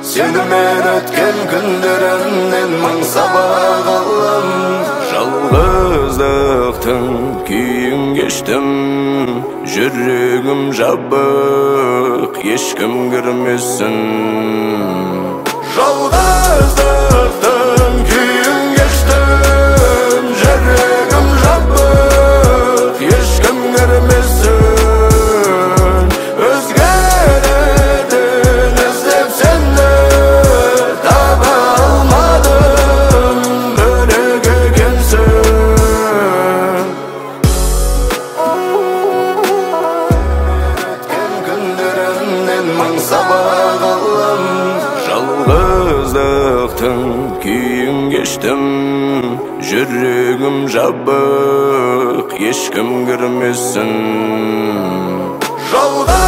Seninmen ötken günlerimden maň sabah alam. Жалғыздықтың күйін кештім, жүрегім жабық, ешкім кірмесін. Жалғыздықтың күйін кештім, жүрегім жабық, ешкім кірмесін. Өзгелерден іздеп сені таба алмадым, бөлек екенсің. Өткен күндерімнен маң сабақ алам. Жалғыздықтың күйін кештім, жүрегім жабық, ешкім кірмесін.